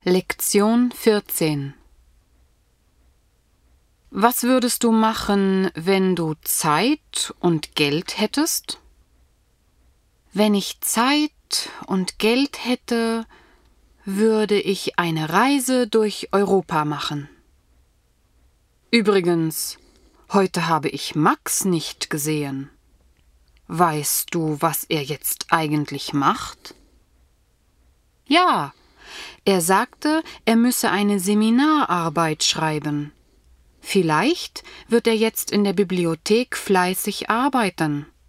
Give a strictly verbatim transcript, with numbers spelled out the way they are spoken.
Lektion vierzehn. Was würdest du machen, wenn du Zeit und Geld hättest? Wenn ich Zeit und Geld hätte, würde ich eine Reise durch Europa machen. Übrigens, heute habe ich Max nicht gesehen. Weißt du, was er jetzt eigentlich macht? Ja, er sagte, er müsse eine Seminararbeit schreiben. Vielleicht wird er jetzt in der Bibliothek fleißig arbeiten.